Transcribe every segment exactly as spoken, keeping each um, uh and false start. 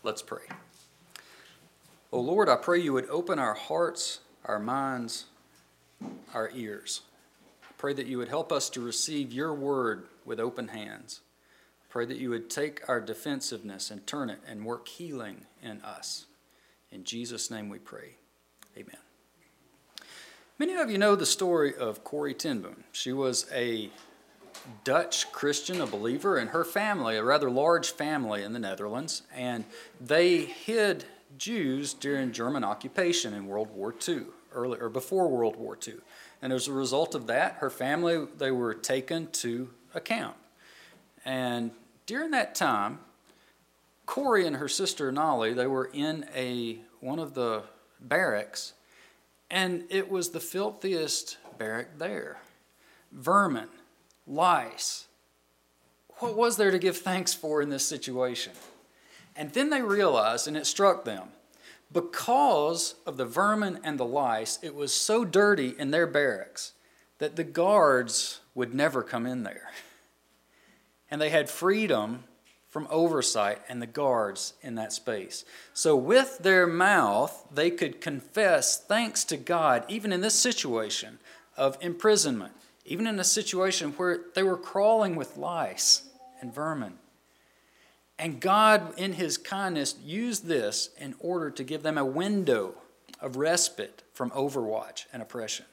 Let's pray. Oh Lord, I pray you would open our hearts, our minds, our ears. I pray that you would help us to receive your word with open hands. I pray that you would take our defensiveness and turn it and work healing in us. In Jesus' name we pray. Amen. Many of you know the story of Corrie ten Boom. She was a Dutch Christian, a believer, and her family, a rather large family in the Netherlands, and they hid Jews during German occupation in World War Two, early or before World War Two. And as a result of that, her family, they were taken to a camp. And during that time, Corrie and her sister Nolly, they were in a one of the barracks, and it was the filthiest barrack there. Vermin, lice. What was there to give thanks for in this situation? And then they realized, and it struck them, because of the vermin and the lice, it was so dirty in their barracks that the guards would never come in there. And they had freedom from oversight and the guards in that space. So with their mouth, they could confess thanks to God, even in this situation of imprisonment, even in a situation where they were crawling with lice and vermin. And God, in his kindness, used this in order to give them a window of respite from overwatch and oppression.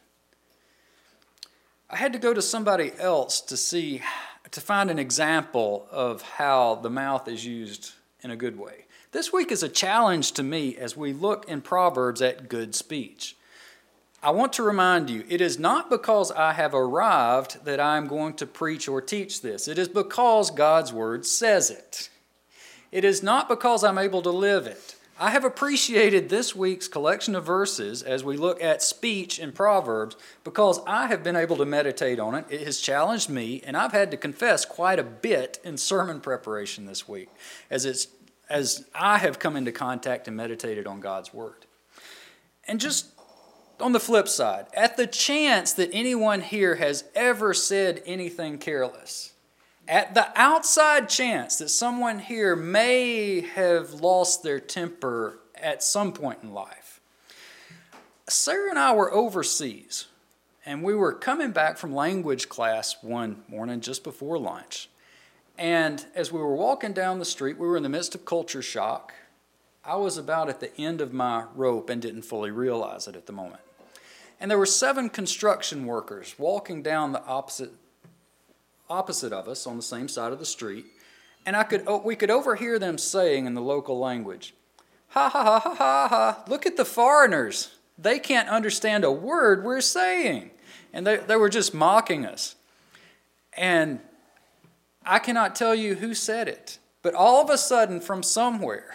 I had to go to somebody else to see, to find an example of how the mouth is used in a good way. This week is a challenge to me as we look in Proverbs at good speech. I want to remind you, it is not because I have arrived that I'm going to preach or teach this. It is because God's word says it. It is not because I'm able to live it. I have appreciated this week's collection of verses as we look at speech in Proverbs because I have been able to meditate on it. It has challenged me, and I've had to confess quite a bit in sermon preparation this week as it's as I have come into contact and meditated on God's word. And just on the flip side, at the chance that anyone here has ever said anything careless, at the outside chance that someone here may have lost their temper at some point in life, Sarah and I were overseas, and we were coming back from language class one morning just before lunch. And as we were walking down the street, we were in the midst of culture shock. I was about at the end of my rope and didn't fully realize it at the moment. And there were seven construction workers walking down the opposite opposite of us on the same side of the street, and I could we could overhear them saying in the local language, "Ha ha ha ha ha ha! Look at the foreigners! They can't understand a word we're saying," and they they were just mocking us. And I cannot tell you who said it, but all of a sudden, from somewhere,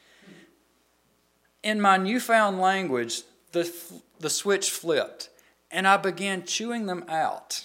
in my newfound language, the the switch flipped, and I began chewing them out.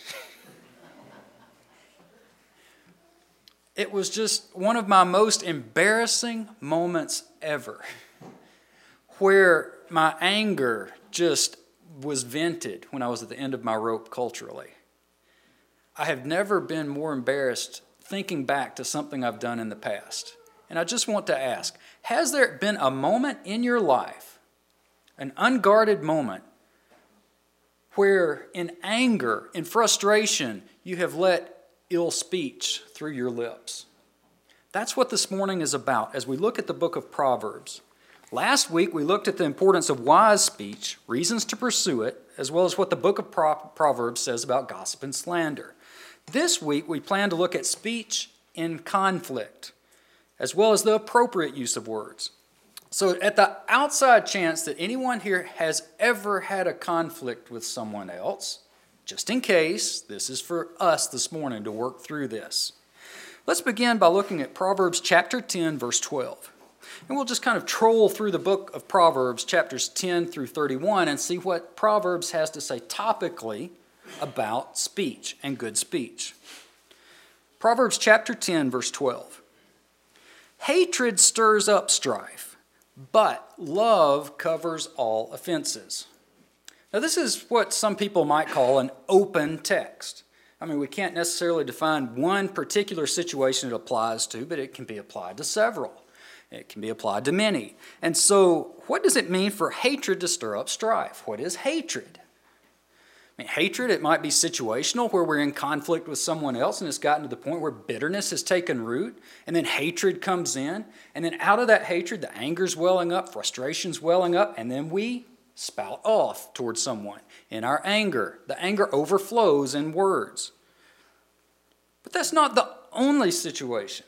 It was just one of my most embarrassing moments ever, where my anger just was vented when I was at the end of my rope culturally. I have never been more embarrassed thinking back to something I've done in the past. And I just want to ask, has there been a moment in your life, an unguarded moment, where in anger, in frustration, you have let ill speech through your lips? That's what this morning is about as we look at the book of Proverbs. Last week, we looked at the importance of wise speech, reasons to pursue it, as well as what the book of Proverbs says about gossip and slander. This week, we plan to look at speech in conflict, as well as the appropriate use of words. So at the outside chance that anyone here has ever had a conflict with someone else, just in case, this is for us this morning to work through this. Let's begin by looking at Proverbs chapter ten, verse twelve. And we'll just kind of troll through the book of Proverbs, chapters ten through thirty-one, and see what Proverbs has to say topically about speech and good speech. Proverbs chapter ten, verse twelve. Hatred stirs up strife, but love covers all offenses. Now, this is what some people might call an open text. I mean, we can't necessarily define one particular situation it applies to, but it can be applied to several. It can be applied to many. And so, what does it mean for hatred to stir up strife? What is hatred? I mean, hatred, it might be situational, where we're in conflict with someone else and it's gotten to the point where bitterness has taken root, and then hatred comes in, and then out of that hatred, the anger's welling up, frustration's welling up, and then we spout off towards someone in our anger. The anger overflows in words. But that's not the only situation.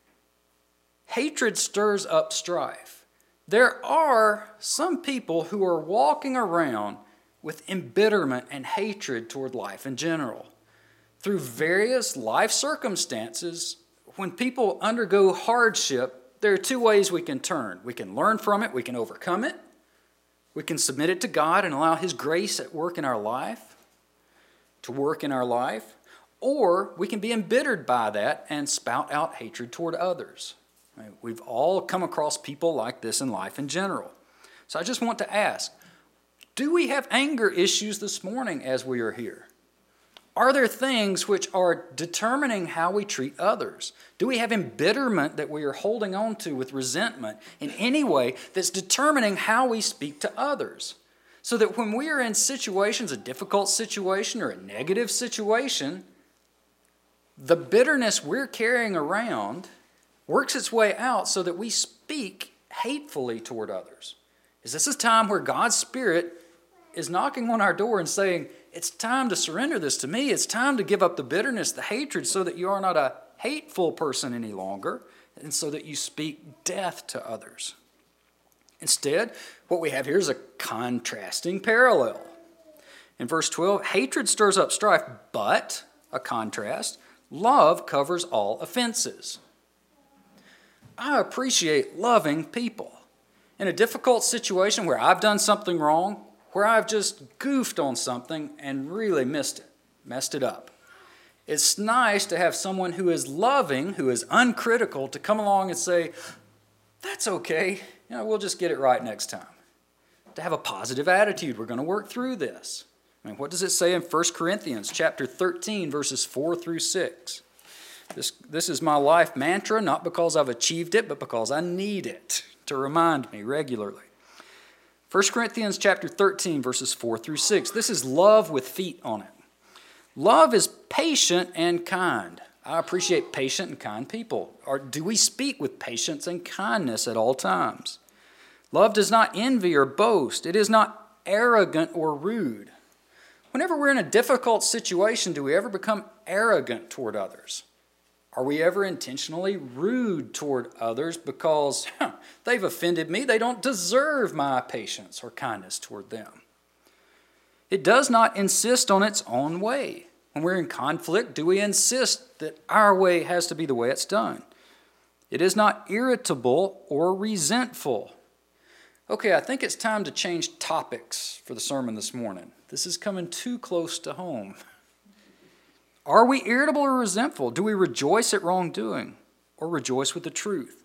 Hatred stirs up strife. There are some people who are walking around with embitterment and hatred toward life in general. Through various life circumstances, when people undergo hardship, there are two ways we can turn. We can learn from it, we can overcome it, we can submit it to God and allow His grace at work in our life, to work in our life, or we can be embittered by that and spout out hatred toward others. We've all come across people like this in life in general. So I just want to ask, do we have anger issues this morning as we are here? Are there things which are determining how we treat others? Do we have embitterment that we are holding on to with resentment in any way that's determining how we speak to others? So that when we are in situations, a difficult situation or a negative situation, the bitterness we're carrying around works its way out so that we speak hatefully toward others. Is this a time where God's Spirit is knocking on our door and saying, it's time to surrender this to me. It's time to give up the bitterness, the hatred, so that you are not a hateful person any longer, and so that you speak death to others. Instead, what we have here is a contrasting parallel. In verse twelve, hatred stirs up strife, but, a contrast, love covers all offenses. I appreciate loving people. In a difficult situation where I've done something wrong, where I've just goofed on something and really missed it, messed it up. It's nice to have someone who is loving, who is uncritical, to come along and say, that's okay, you know, we'll just get it right next time. To have a positive attitude, we're going to work through this. I mean, what does it say in First Corinthians chapter thirteen, verses four through six? This, this is my life mantra, not because I've achieved it, but because I need it to remind me regularly. First Corinthians chapter thirteen, verses four through six. This is love with feet on it. Love is patient and kind. I appreciate patient and kind people. Or do we speak with patience and kindness at all times? Love does not envy or boast. It is not arrogant or rude. Whenever we're in a difficult situation, do we ever become arrogant toward others? Are we ever intentionally rude toward others because huh, they've offended me? They don't deserve my patience or kindness toward them. It does not insist on its own way. When we're in conflict, do we insist that our way has to be the way it's done? It is not irritable or resentful. Okay, I think it's time to change topics for the sermon this morning. This is coming too close to home. Are we irritable or resentful? Do we rejoice at wrongdoing or rejoice with the truth?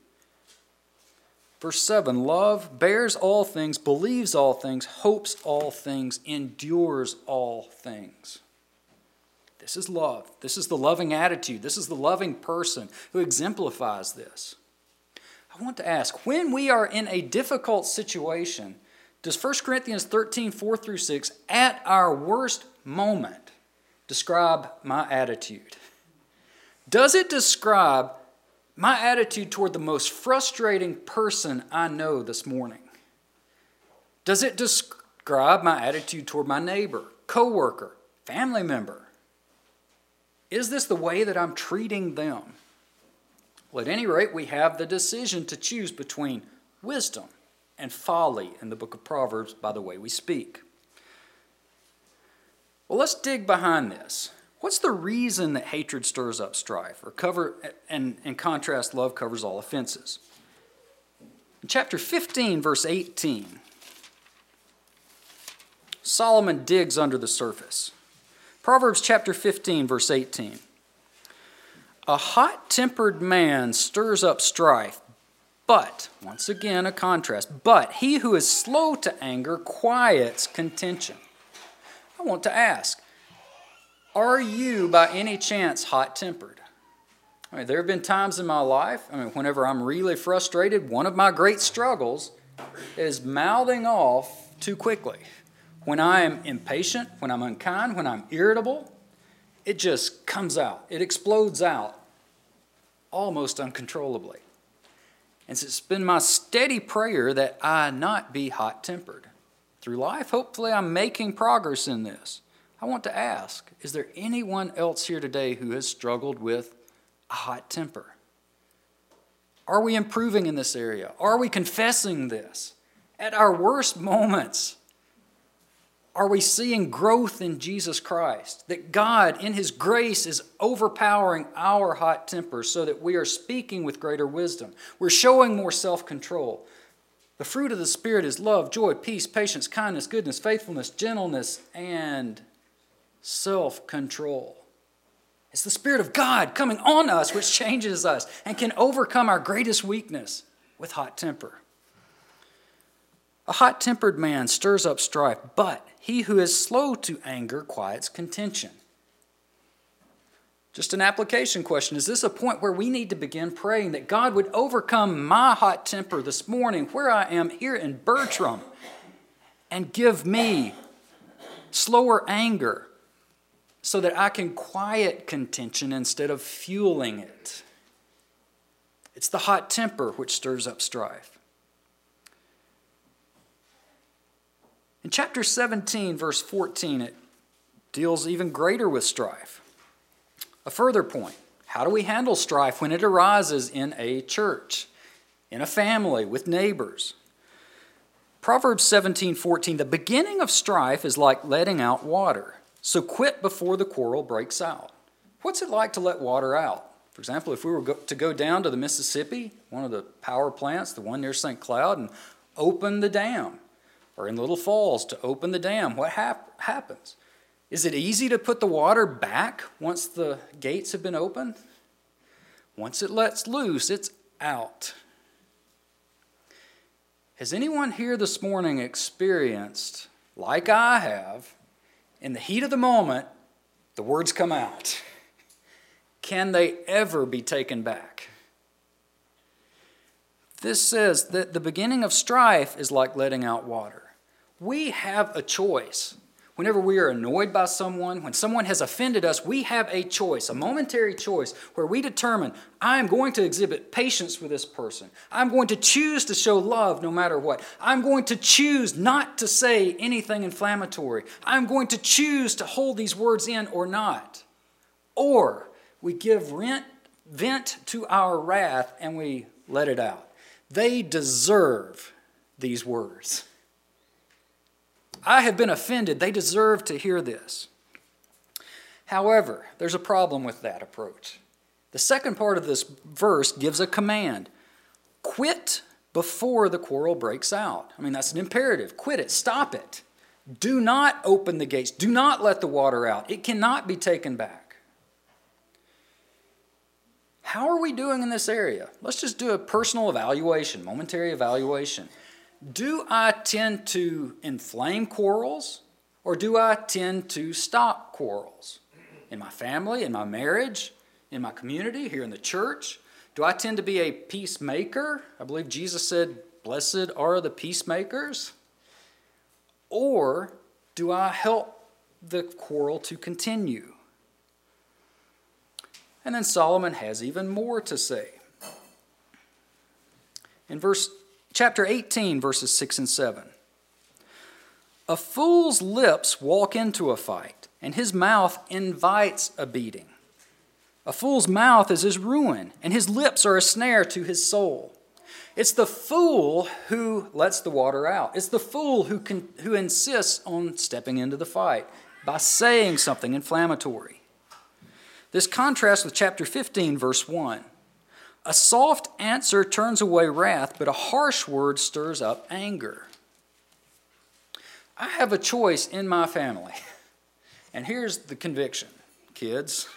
Verse seven, love bears all things, believes all things, hopes all things, endures all things. This is love. This is the loving attitude. This is the loving person who exemplifies this. I want to ask, when we are in a difficult situation, does First Corinthians thirteen, four through six, at our worst moment, describe my attitude? Does it describe my attitude toward the most frustrating person I know this morning? Does it describe my attitude toward my neighbor, coworker, family member? Is this the way that I'm treating them? Well, at any rate, we have the decision to choose between wisdom and folly in the book of Proverbs by the way we speak. Well, let's dig behind this. What's the reason that hatred stirs up strife? Or cover, and in contrast, love covers all offenses. In chapter fifteen, verse eighteen, Solomon digs under the surface. Proverbs chapter fifteen, verse eighteen. A hot-tempered man stirs up strife, but, once again a contrast, but he who is slow to anger quiets contention. I want to ask, are you by any chance hot-tempered? I mean, there have been times in my life, I mean, whenever I'm really frustrated, one of my great struggles is mouthing off too quickly. When I am impatient, when I'm unkind, when I'm irritable, it just comes out. It explodes out almost uncontrollably. And so it's been my steady prayer that I not be hot-tempered. Through life, hopefully I'm making progress in this. I want to ask, is there anyone else here today who has struggled with a hot temper? Are we improving in this area? Are we confessing this? At our worst moments, are we seeing growth in Jesus Christ? That God, in His grace, is overpowering our hot temper so that we are speaking with greater wisdom. We're showing more self-control. The fruit of the Spirit is love, joy, peace, patience, kindness, goodness, faithfulness, gentleness, and self-control. It's the Spirit of God coming on us which changes us and can overcome our greatest weakness with hot temper. A hot-tempered man stirs up strife, but he who is slow to anger quiets contention. Just an application question. Is this a point where we need to begin praying that God would overcome my hot temper this morning where I am here in Bertram and give me slower anger so that I can quiet contention instead of fueling it? It's the hot temper which stirs up strife. In chapter seventeen, verse fourteen, it deals even greater with strife. A further point, how do we handle strife when it arises in a church, in a family, with neighbors? Proverbs seventeen fourteen, the beginning of strife is like letting out water, so quit before the quarrel breaks out. What's it like to let water out? For example, if we were go- to go down to the Mississippi, one of the power plants, the one near Saint Cloud, and open the dam, or in Little Falls to open the dam, what hap- happens? Is it easy to put the water back once the gates have been opened? Once it lets loose, it's out. Has anyone here this morning experienced, like I have, in the heat of the moment, the words come out? Can they ever be taken back? This says that the beginning of strife is like letting out water. We have a choice. Whenever we are annoyed by someone, when someone has offended us, we have a choice, a momentary choice, where we determine, I'm going to exhibit patience with this person. I'm going to choose to show love no matter what. I'm going to choose not to say anything inflammatory. I'm going to choose to hold these words in or not. Or we give rent, vent to our wrath and we let it out. They deserve these words. I have been offended. They deserve to hear this. However, there's a problem with that approach. The second part of this verse gives a command. Quit before the quarrel breaks out. I mean, that's an imperative. Quit it. Stop it. Do not open the gates. Do not let the water out. It cannot be taken back. How are we doing in this area? Let's just do a personal evaluation, momentary evaluation. Do I tend to inflame quarrels, or do I tend to stop quarrels? In my family, in my marriage, in my community, here in the church? Do I tend to be a peacemaker? I believe Jesus said, blessed are the peacemakers. Or do I help the quarrel to continue? And then Solomon has even more to say. In verse Chapter eighteen, verses six and seven. A fool's lips walk into a fight, and his mouth invites a beating. A fool's mouth is his ruin, and his lips are a snare to his soul. It's the fool who lets the water out. It's the fool who can, who insists on stepping into the fight by saying something inflammatory. This contrasts with chapter fifteen, verse one. A soft answer turns away wrath, but a harsh word stirs up anger. I have a choice in my family. And here's the conviction, kids.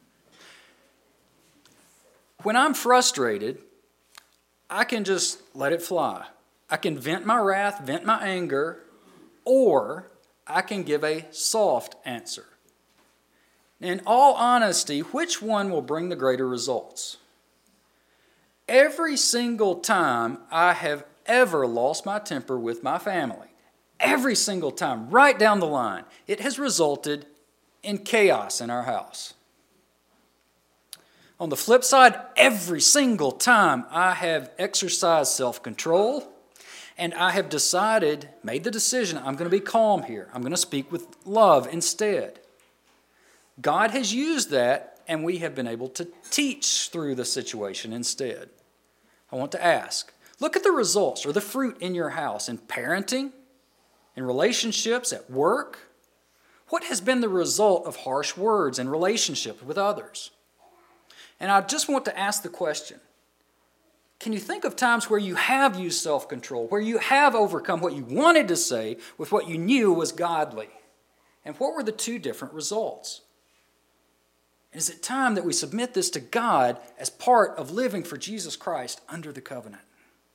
When I'm frustrated, I can just let it fly. I can vent my wrath, vent my anger, or I can give a soft answer. In all honesty, which one will bring the greater results? Every single time I have ever lost my temper with my family, every single time, right down the line, it has resulted in chaos in our house. On the flip side, every single time I have exercised self-control and I have decided, made the decision, I'm going to be calm here. I'm going to speak with love instead. God has used that, and we have been able to teach through the situation instead. I want to ask, look at the results or the fruit in your house, in parenting, in relationships, at work. What has been the result of harsh words in relationships with others? And I just want to ask the question, can you think of times where you have used self-control, where you have overcome what you wanted to say with what you knew was godly? And what were the two different results? And is it time that we submit this to God as part of living for Jesus Christ under the covenant?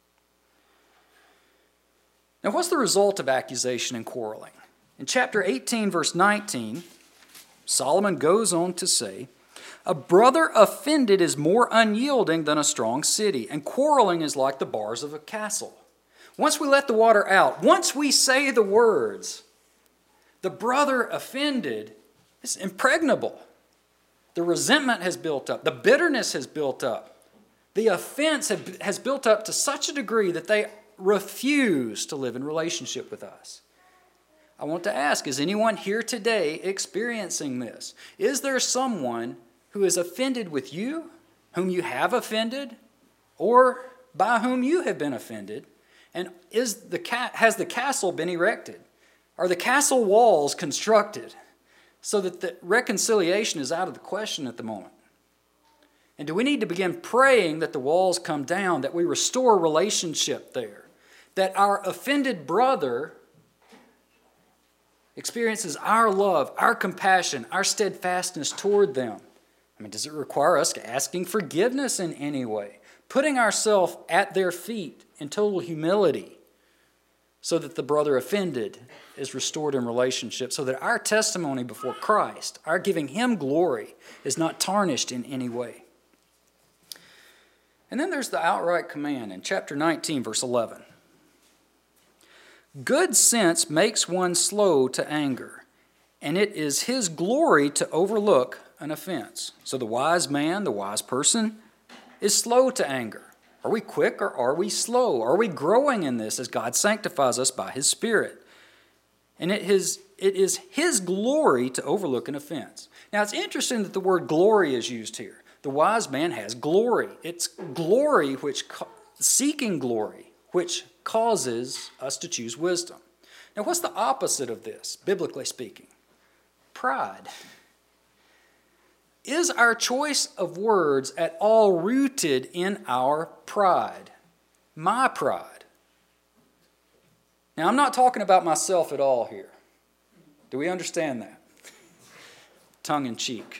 Now, what's the result of accusation and quarreling? In chapter eighteen, verse nineteen, Solomon goes on to say, "A brother offended is more unyielding than a strong city, and quarreling is like the bars of a castle." Once we let the water out, once we say the words, the brother offended is impregnable. The resentment has built up. The bitterness has built up. The offense has built up to such a degree that they refuse to live in relationship with us. I want to ask, is anyone here today experiencing this? Is there someone who is offended with you, whom you have offended, or by whom you have been offended? And is the ca- has the castle been erected? Are the castle walls constructed so that the reconciliation is out of the question at the moment? And do we need to begin praying that the walls come down, that we restore relationship there, that our offended brother experiences our love, our compassion, our steadfastness toward them? I mean, does it require us asking forgiveness in any way, putting ourselves at their feet in total humility so that the brother offended is restored in relationship, so that our testimony before Christ, our giving Him glory, is not tarnished in any way? And then there's the outright command in chapter nineteen, verse eleven. "Good sense makes one slow to anger, and it is his glory to overlook an offense." So the wise man, the wise person, is slow to anger. Are we quick or are we slow? Are we growing in this as God sanctifies us by His Spirit? And it is, it is His glory to overlook an offense. Now it's interesting that the word glory is used here. The wise man has glory. It's glory which, seeking glory, which causes us to choose wisdom. Now what's the opposite of this, biblically speaking? Pride. Is our choice of words at all rooted in our pride? My pride. Now, I'm not talking about myself at all here. Do we understand that? Tongue in cheek.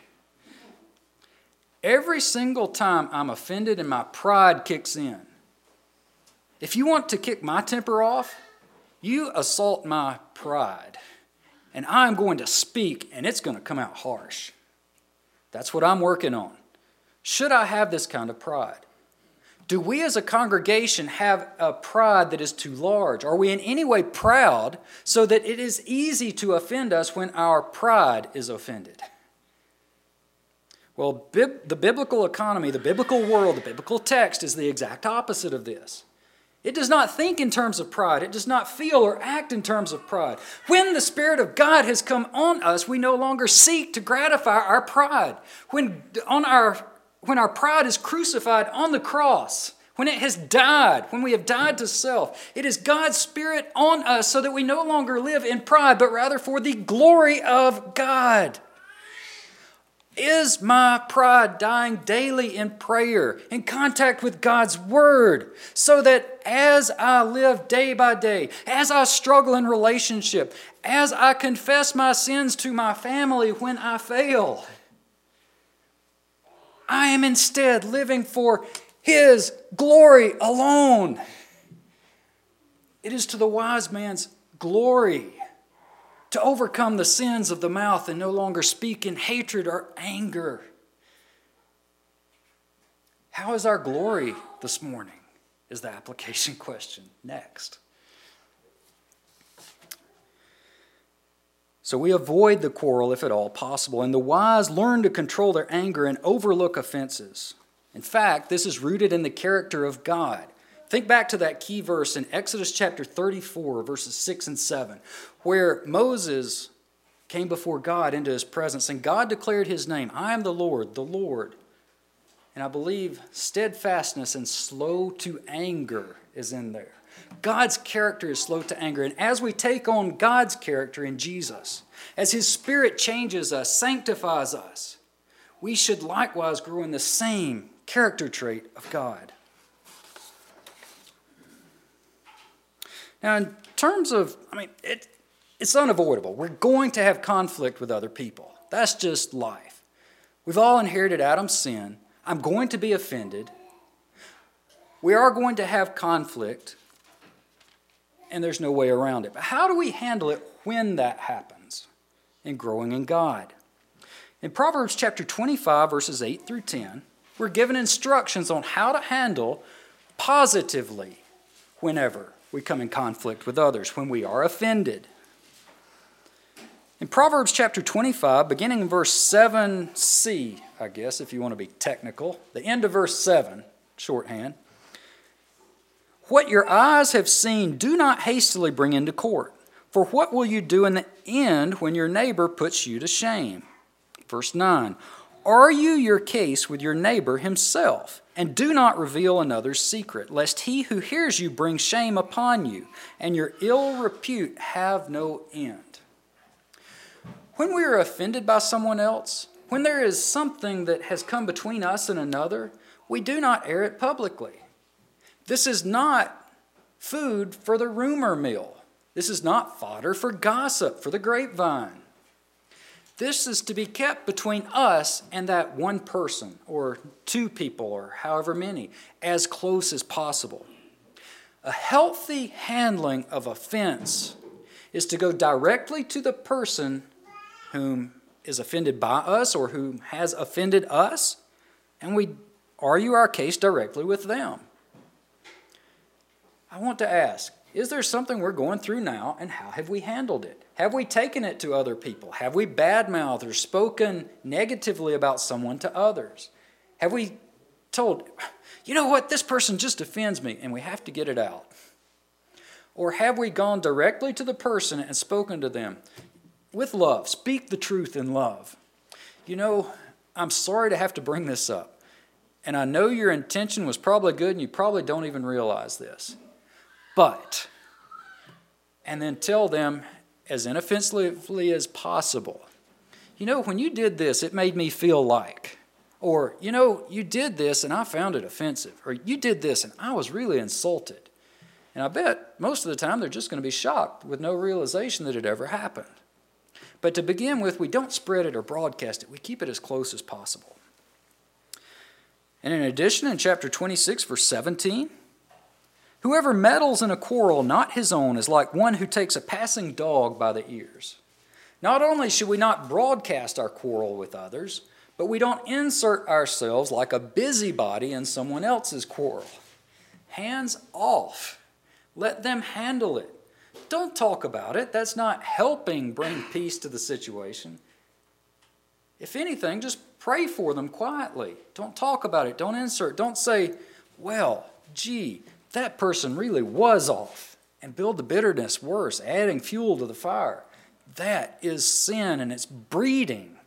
Every single time I'm offended and my pride kicks in, if you want to kick my temper off, you assault my pride. And I'm going to speak, and it's going to come out harsh. That's what I'm working on. Should I have this kind of pride? Do we as a congregation have a pride that is too large? Are we in any way proud so that it is easy to offend us when our pride is offended? Well, bib- the biblical economy, the biblical world, the biblical text is the exact opposite of this. It does not think in terms of pride. It does not feel or act in terms of pride. When the Spirit of God has come on us, we no longer seek to gratify our pride. When, on our, when our pride is crucified on the cross, when it has died, when we have died to self, it is God's Spirit on us so that we no longer live in pride, but rather for the glory of God. Is my pride dying daily in prayer, in contact with God's Word, so that as I live day by day, as I struggle in relationship, as I confess my sins to my family when I fail, I am instead living for His glory alone? It is to the wise man's glory to overcome the sins of the mouth and no longer speak in hatred or anger. How is our glory this morning? Is the application question next. So we avoid the quarrel if at all possible, and the wise learn to control their anger and overlook offenses. In fact, this is rooted in the character of God. Think back to that key verse in Exodus chapter thirty-four, verses six and seven, where Moses came before God into his presence, and God declared his name. I am the Lord, the Lord. And I believe steadfastness and slow to anger is in there. God's character is slow to anger. And as we take on God's character in Jesus, as His Spirit changes us, sanctifies us, we should likewise grow in the same character trait of God. Now, in terms of, I mean, it, it's unavoidable. We're going to have conflict with other people. That's just life. We've all inherited Adam's sin. I'm going to be offended. We are going to have conflict, and there's no way around it. But how do we handle it when that happens in growing in God? In Proverbs chapter twenty-five, verses eight through ten, we're given instructions on how to handle positively whenever we come in conflict with others, when we are offended. In Proverbs chapter twenty-five, beginning in verse seven c, I guess, if you want to be technical, the end of verse seven, shorthand. What your eyes have seen, do not hastily bring into court. For what will you do in the end when your neighbor puts you to shame? Verse nine, argue your case with your neighbor himself, and do not reveal another's secret, lest he who hears you bring shame upon you, and your ill repute have no end. When we are offended by someone else, when there is something that has come between us and another, we do not air it publicly. This is not food for the rumor mill. This is not fodder for gossip, for the grapevine. This is to be kept between us and that one person, or two people, or however many, as close as possible. A healthy handling of offense is to go directly to the person whom is offended by us or who has offended us, and we argue our case directly with them. I want to ask, is there something we're going through now, and how have we handled it? Have we taken it to other people? Have we badmouthed or spoken negatively about someone to others? Have we told, you know what, this person just offends me, and we have to get it out? Or have we gone directly to the person and spoken to them with love? Speak the truth in love. You know, I'm sorry to have to bring this up, and I know your intention was probably good, and you probably don't even realize this. But, and then tell them as inoffensively as possible, you know, when you did this, it made me feel like, or, you know, you did this and I found it offensive, or you did this and I was really insulted. And I bet most of the time they're just going to be shocked with no realization that it ever happened. But to begin with, we don't spread it or broadcast it. We keep it as close as possible. And in addition, in chapter twenty-six, verse seventeen, whoever meddles in a quarrel not his own is like one who takes a passing dog by the ears. Not only should we not broadcast our quarrel with others, but we don't insert ourselves like a busybody in someone else's quarrel. Hands off. Let them handle it. Don't talk about it. That's not helping bring peace to the situation. If anything, just pray for them quietly. Don't talk about it. Don't insert. Don't say, well, gee, that person really was off, and build the bitterness worse, adding fuel to the fire. That is sin, and it's breeding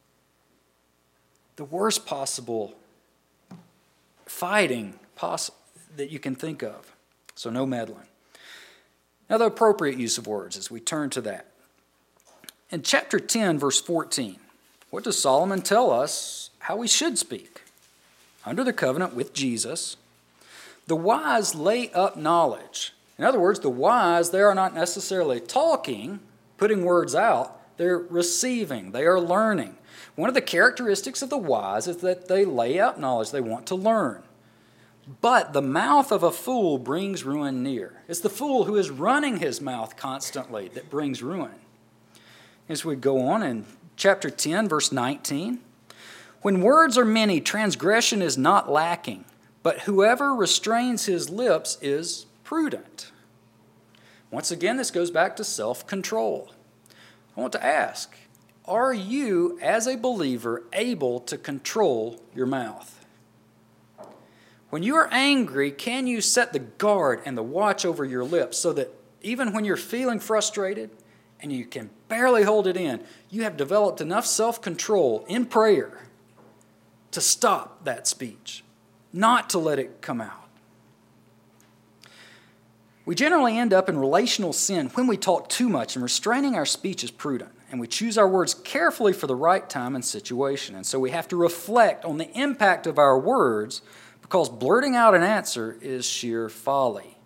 the worst possible fighting poss- that you can think of. So no meddling. Now the appropriate use of words as we turn to that. In chapter ten, verse fourteen, what does Solomon tell us how we should speak? Under the covenant with Jesus, the wise lay up knowledge. In other words, the wise, they are not necessarily talking, putting words out. They're receiving. They are learning. One of the characteristics of the wise is that they lay out knowledge. They want to learn. But the mouth of a fool brings ruin near. It's the fool who is running his mouth constantly that brings ruin. As we go on in chapter ten, verse nineteen, when words are many, transgression is not lacking, but whoever restrains his lips is prudent. Once again, this goes back to self-control. I want to ask, are you, as a believer, able to control your mouth? When you are angry, can you set the guard and the watch over your lips so that even when you're feeling frustrated and you can barely hold it in, you have developed enough self-control in prayer to stop that speech, not to let it come out? We generally end up in relational sin when we talk too much, and restraining our speech is prudent. And we choose our words carefully for the right time and situation. And so we have to reflect on the impact of our words, because blurting out an answer is sheer folly.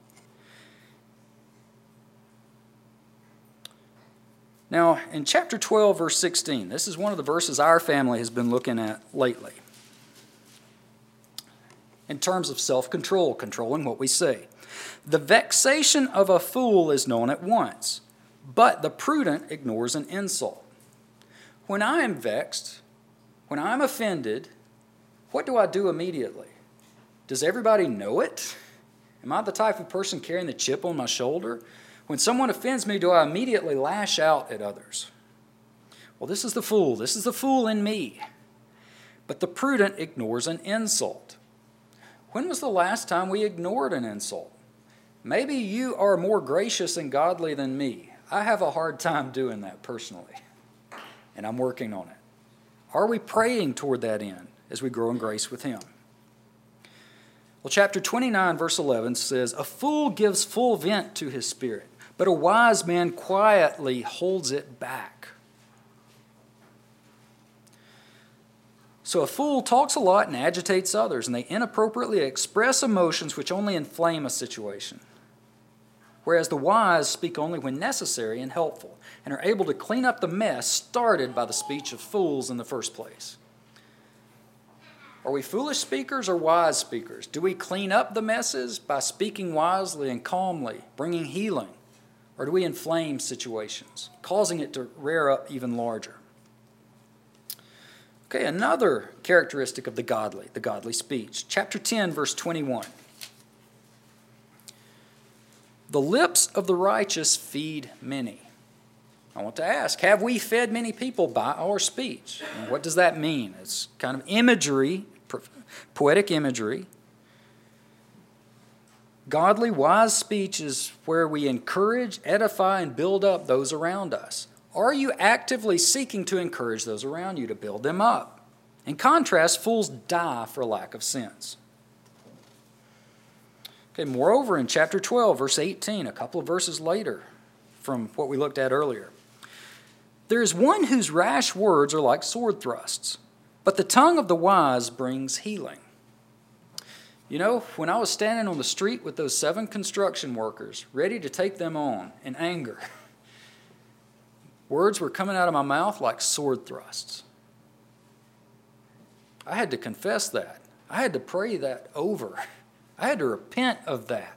Now, in chapter twelve, verse sixteen, this is one of the verses our family has been looking at lately. In terms of self-control, controlling what we say. The vexation of a fool is known at once, but the prudent ignores an insult. When I am vexed, when I'm offended, what do I do immediately? Does everybody know it? Am I the type of person carrying the chip on my shoulder? When someone offends me, do I immediately lash out at others? Well, this is the fool. This is the fool in me. But the prudent ignores an insult. When was the last time we ignored an insult? Maybe you are more gracious and godly than me. I have a hard time doing that personally, and I'm working on it. Are we praying toward that end as we grow in grace with Him? Well, chapter twenty-nine, verse eleven says, "A fool gives full vent to his spirit, but a wise man quietly holds it back." So a fool talks a lot and agitates others, and they inappropriately express emotions which only inflame a situation. Whereas the wise speak only when necessary and helpful, and are able to clean up the mess started by the speech of fools in the first place. Are we foolish speakers or wise speakers? Do we clean up the messes by speaking wisely and calmly, bringing healing? Or do we inflame situations, causing it to rear up even larger? Okay, another characteristic of the godly, the godly speech. Chapter ten, verse twenty-one. The lips of the righteous feed many. I want to ask, have we fed many people by our speech? And what does that mean? It's kind of imagery, poetic imagery. Godly, wise speech is where we encourage, edify, and build up those around us. Are you actively seeking to encourage those around you, to build them up? In contrast, fools die for lack of sense. Okay, moreover, in chapter twelve, verse eighteen, a couple of verses later from what we looked at earlier, there is one whose rash words are like sword thrusts, but the tongue of the wise brings healing. You know, when I was standing on the street with those seven construction workers, ready to take them on in anger, words were coming out of my mouth like sword thrusts. I had to confess that. I had to pray that over. I had to repent of that.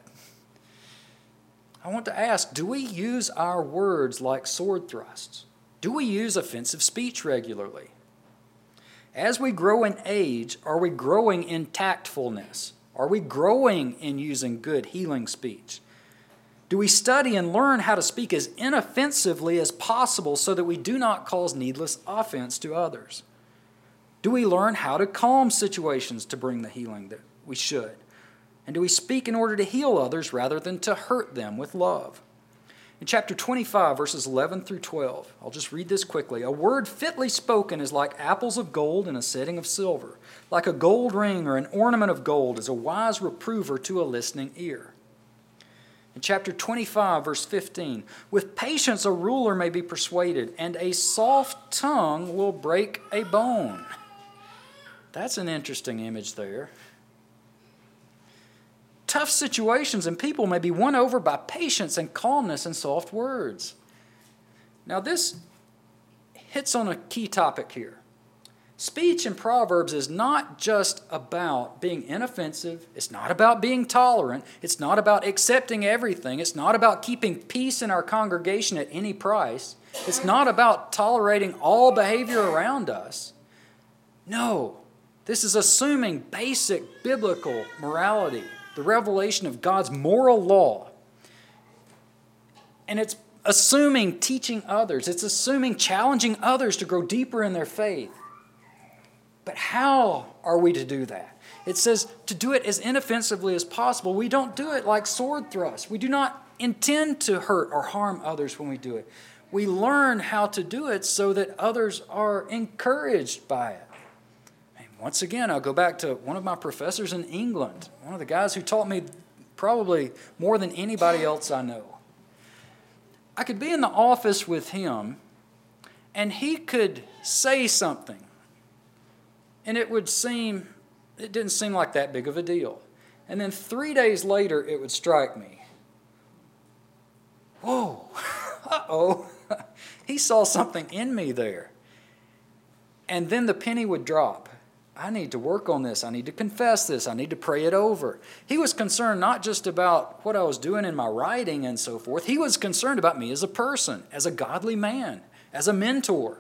I want to ask, do we use our words like sword thrusts? Do we use offensive speech regularly? As we grow in age, are we growing in tactfulness? Are we growing in using good healing speech? Do we study and learn how to speak as inoffensively as possible so that we do not cause needless offense to others? Do we learn how to calm situations to bring the healing that we should? And do we speak in order to heal others rather than to hurt them with love? In chapter twenty-five, verses eleven through twelve, I'll just read this quickly. A word fitly spoken is like apples of gold in a setting of silver. Like a gold ring or an ornament of gold is a wise reprover to a listening ear. In chapter twenty-five, verse fifteen, with patience a ruler may be persuaded, and a soft tongue will break a bone. That's an interesting image there. Tough situations and people may be won over by patience and calmness and soft words. Now this hits on a key topic here. Speech in Proverbs is not just about being inoffensive. It's not about being tolerant. It's not about accepting everything. It's not about keeping peace in our congregation at any price. It's not about tolerating all behavior around us. No, this is assuming basic biblical morality, the revelation of God's moral law. And it's assuming teaching others. It's assuming challenging others to grow deeper in their faith. But how are we to do that? It says to do it as inoffensively as possible. We don't do it like sword thrusts. We do not intend to hurt or harm others when we do it. We learn how to do it so that others are encouraged by it. And once again, I'll go back to one of my professors in England, one of the guys who taught me probably more than anybody else I know. I could be in the office with him, and he could say something, and it would seem, it didn't seem like that big of a deal. And then three days later, it would strike me. Whoa, uh-oh, he saw something in me there. And then the penny would drop. I need to work on this. I need to confess this. I need to pray it over. He was concerned not just about what I was doing in my writing and so forth. He was concerned about me as a person, as a godly man, as a mentor.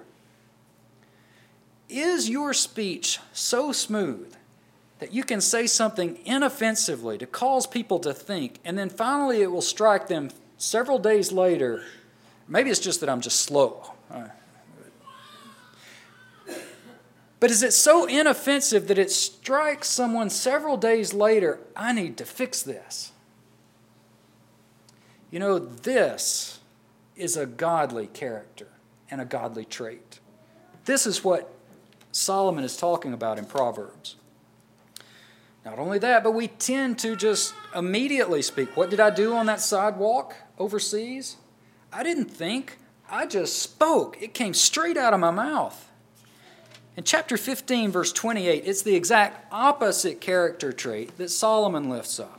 Is your speech so smooth that you can say something inoffensively to cause people to think, and then finally it will strike them several days later? Maybe it's just that I'm just slow. But is it so inoffensive that it strikes someone several days later, I need to fix this? You know, this is a godly character and a godly trait. This is what Solomon is talking about in Proverbs. Not only that, but we tend to just immediately speak. What did I do on that sidewalk overseas? I didn't think. I just spoke. It came straight out of my mouth. In chapter fifteen, verse twenty-eight, it's the exact opposite character trait that Solomon lifts up.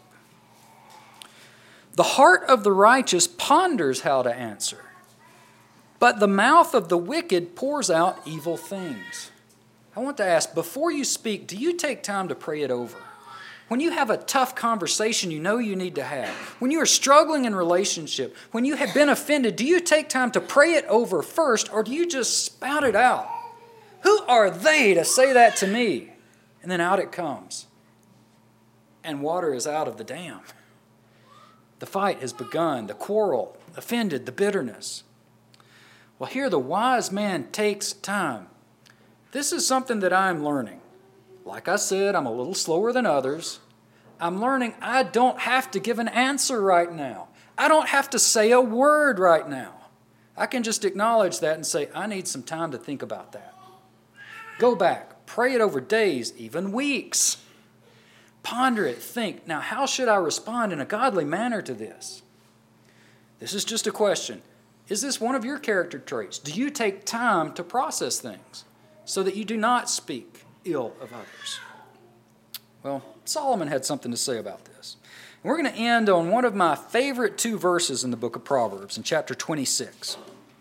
The heart of the righteous ponders how to answer, but the mouth of the wicked pours out evil things. I want to ask, before you speak, do you take time to pray it over? When you have a tough conversation you know you need to have, when you are struggling in relationship, when you have been offended, do you take time to pray it over first, or do you just spout it out? Who are they to say that to me? And then out it comes. And water is out of the dam. The fight has begun, the quarrel, offended, the bitterness. Well, here the wise man takes time. This is something that I'm learning. Like I said, I'm a little slower than others. I'm learning I don't have to give an answer right now. I don't have to say a word right now. I can just acknowledge that and say, I need some time to think about that. Go back, pray it over days, even weeks. Ponder it, think, now how should I respond in a godly manner to this? This is just a question. Is this one of your character traits? Do you take time to process things so that you do not speak ill of others? Well, Solomon had something to say about this. And we're going to end on one of my favorite two verses in the book of Proverbs, in chapter twenty-six.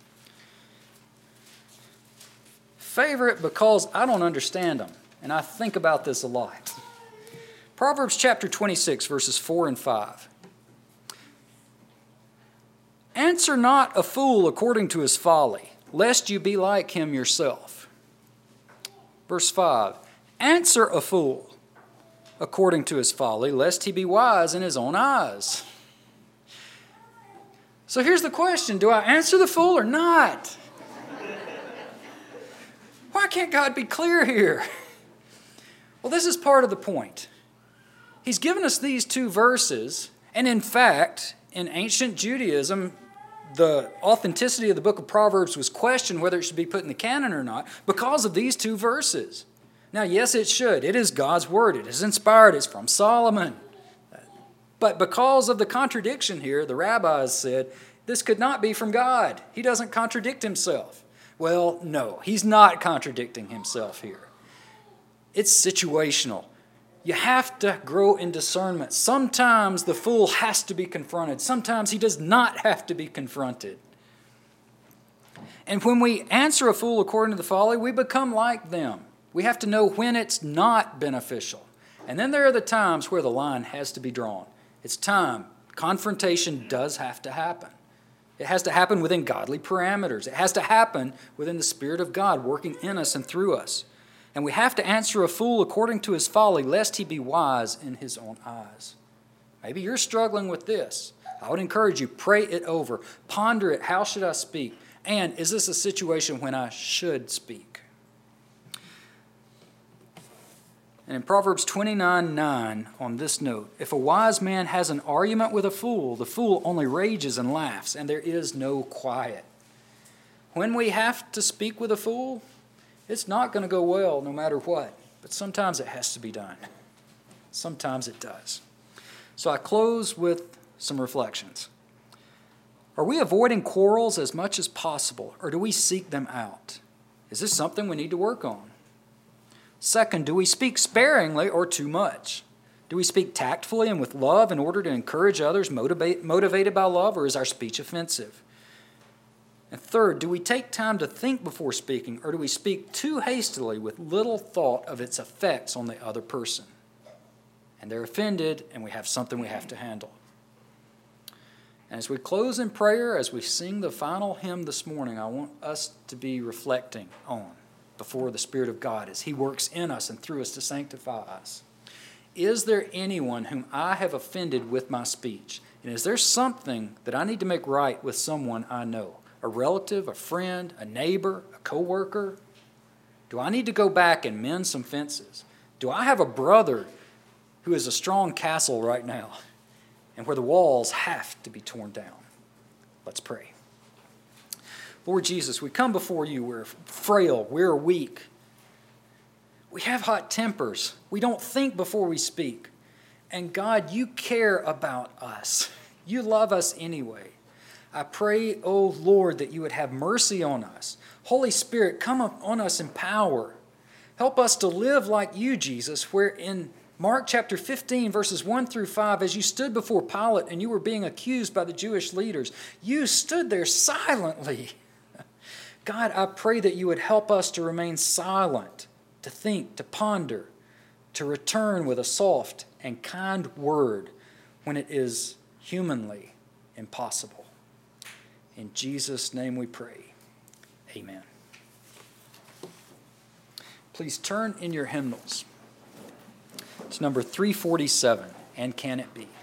Favorite because I don't understand them, and I think about this a lot. Proverbs chapter twenty-six, verses four and five. Answer not a fool according to his folly, lest you be like him yourself. Verse five. Answer a fool according to his folly, lest he be wise in his own eyes. So here's the question. Do I answer the fool or not? Why can't God be clear here? Well, this is part of the point. He's given us these two verses, and in fact, in ancient Judaism, the authenticity of the book of Proverbs was questioned whether it should be put in the canon or not because of these two verses. Now, yes, it should. It is God's word. It is inspired. It's from Solomon. But because of the contradiction here, the rabbis said, this could not be from God. He doesn't contradict himself. Well, no, he's not contradicting himself here. It's situational. You have to grow in discernment. Sometimes the fool has to be confronted. Sometimes he does not have to be confronted. And when we answer a fool according to the folly, we become like them. We have to know when it's not beneficial. And then there are the times where the line has to be drawn. It's time. Confrontation does have to happen. It has to happen within godly parameters. It has to happen within the Spirit of God working in us and through us. And we have to answer a fool according to his folly, lest he be wise in his own eyes. Maybe you're struggling with this. I would encourage you, pray it over. Ponder it. How should I speak? And is this a situation when I should speak? And in Proverbs twenty-nine nine, on this note, if a wise man has an argument with a fool, the fool only rages and laughs, and there is no quiet. When we have to speak with a fool, it's not going to go well no matter what. But sometimes it has to be done. Sometimes it does. So I close with some reflections. Are we avoiding quarrels as much as possible, or do we seek them out? Is this something we need to work on? Second, do we speak sparingly or too much? Do we speak tactfully and with love in order to encourage others motivate, motivated by love, or is our speech offensive? And third, do we take time to think before speaking, or do we speak too hastily with little thought of its effects on the other person? And they're offended, and we have something we have to handle. And as we close in prayer, as we sing the final hymn this morning, I want us to be reflecting on before the Spirit of God as He works in us and through us to sanctify us. Is there anyone whom I have offended with my speech? And is there something that I need to make right with someone I know? A relative, a friend, a neighbor, a coworker? Do I need to go back and mend some fences? Do I have a brother who is a strong castle right now and where the walls have to be torn down? Let's pray. Lord Jesus, we come before you. We're frail. We're weak. We have hot tempers. We don't think before we speak. And God, you care about us. You love us anyway. I pray, oh Lord, that you would have mercy on us. Holy Spirit, come on us in power. Help us to live like you, Jesus, where in Mark chapter fifteen, verses one through five, as you stood before Pilate and you were being accused by the Jewish leaders, you stood there silently. God, I pray that you would help us to remain silent, to think, to ponder, to return with a soft and kind word when it is humanly impossible. In Jesus' name we pray. Amen. Please turn in your hymnals. It's number three forty-seven, And Can It Be?